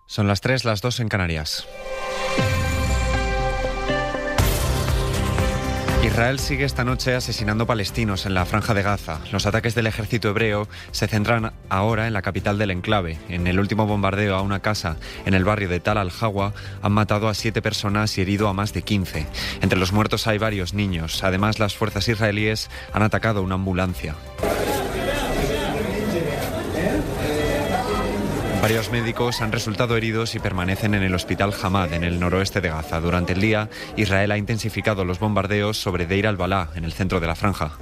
Son las 3, las 2 en Canarias. Israel sigue esta noche asesinando palestinos en la Franja de Gaza. Los ataques del ejército hebreo se centran ahora en la capital del enclave. En el último bombardeo a una casa en el barrio de Tal al-Hawa han matado a 7 personas y herido a más de 15. Entre los muertos hay varios niños. Además, las fuerzas israelíes han atacado una ambulancia. Varios médicos han resultado heridos y permanecen en el hospital Hamad, en el noroeste de Gaza. Durante el día, Israel ha intensificado los bombardeos sobre Deir al-Balá, en el centro de la franja.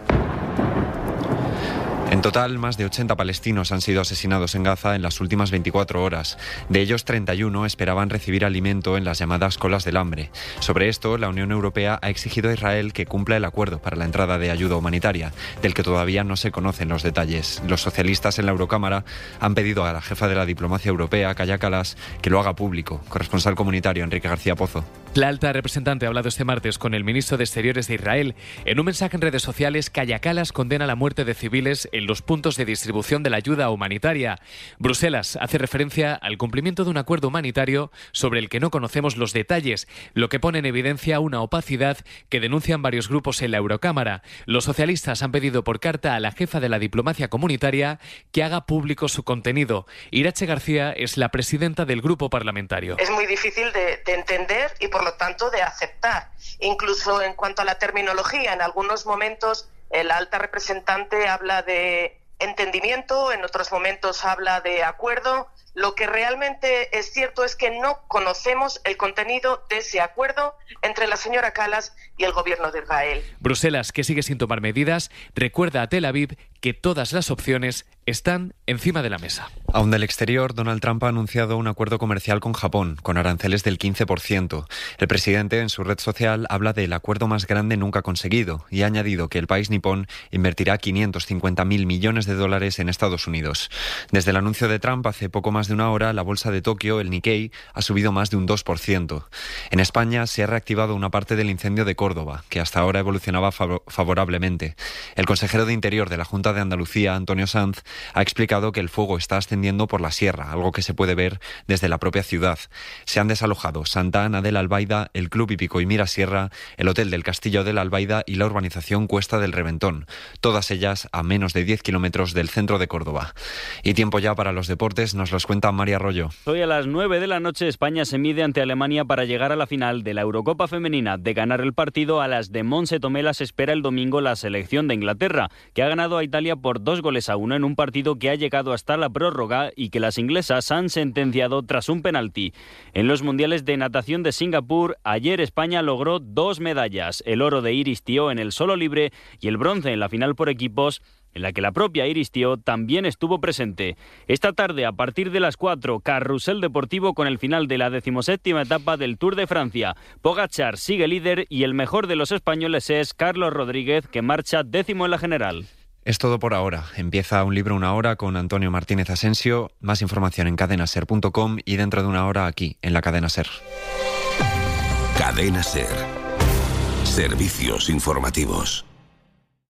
En total, más de 80 palestinos han sido asesinados en Gaza en las últimas 24 horas. De ellos, 31 esperaban recibir alimento en las llamadas colas del hambre. Sobre esto, la Unión Europea ha exigido a Israel que cumpla el acuerdo para la entrada de ayuda humanitaria, del que todavía no se conocen los detalles. Los socialistas en la Eurocámara han pedido a la jefa de la diplomacia europea, Kaja Kallas, que lo haga público. Corresponsal comunitario, Enrique García Pozo. La alta representante ha hablado este martes con el ministro de Exteriores de Israel. En un mensaje en redes sociales, Kaja Kallas condena la muerte de civiles en los puntos de distribución de la ayuda humanitaria. Bruselas hace referencia al cumplimiento de un acuerdo humanitario sobre el que no conocemos los detalles, lo que pone en evidencia una opacidad que denuncian varios grupos en la Eurocámara. Los socialistas han pedido por carta a la jefa de la diplomacia comunitaria que haga público su contenido. Irache García es la presidenta del grupo parlamentario. Es muy difícil de entender y por lo tanto de aceptar. Incluso en cuanto a la terminología, en algunos momentos la alta representante habla de entendimiento, en otros momentos habla de acuerdo. Lo que realmente es cierto es que no conocemos el contenido de ese acuerdo entre la señora Kallas y el gobierno de Israel. Bruselas, que sigue sin tomar medidas, recuerda a Tel Aviv que todas las opciones están encima de la mesa. Aún del exterior, Donald Trump ha anunciado un acuerdo comercial con Japón, con aranceles del 15%. El presidente, en su red social, habla del acuerdo más grande nunca conseguido y ha añadido que el país nipón invertirá 550.000 millones de dólares en Estados Unidos. Desde el anuncio de Trump, hace poco más de una hora, la bolsa de Tokio, el Nikkei, ha subido más de un 2%. En España se ha reactivado una parte del incendio de Córdoba, que hasta ahora evolucionaba favorablemente. El consejero de Interior de la Junta de Andalucía, Antonio Sanz, ha explicado que el fuego está ascendiendo por la sierra, algo que se puede ver desde la propia ciudad. Se han desalojado Santa Ana de la Albaida, el Club Hípico y Mirasierra, el Hotel del Castillo de la Albaida y la urbanización Cuesta del Reventón, todas ellas a menos de 10 kilómetros del centro de Córdoba. Y tiempo ya para los deportes, nos los cuenta María Arroyo. Hoy a las 9 de la noche España se mide ante Alemania para llegar a la final de la Eurocopa Femenina. De ganar el partido, a las de Montse Tomé se espera el domingo la selección de Inglaterra, que ha ganado a Italia por 2-1 en un partido que ha llegado hasta la prórroga y que las inglesas han sentenciado tras un penalti. En los mundiales de natación de Singapur, ayer España logró 2 medallas, el oro de Iris Tió en el solo libre y el bronce en la final por equipos, en la que la propia Iris Tió también estuvo presente. Esta tarde, a partir de las 4, carrusel deportivo con el final de la 17ª etapa del Tour de Francia. Pogačar sigue líder y el mejor de los españoles es Carlos Rodríguez, que marcha 10º en la general. Es todo por ahora. Empieza Un libro, una hora con Antonio Martínez Asensio. Más información en cadenaser.com y dentro de una hora aquí, en la Cadena Ser. Cadena Ser. Servicios informativos.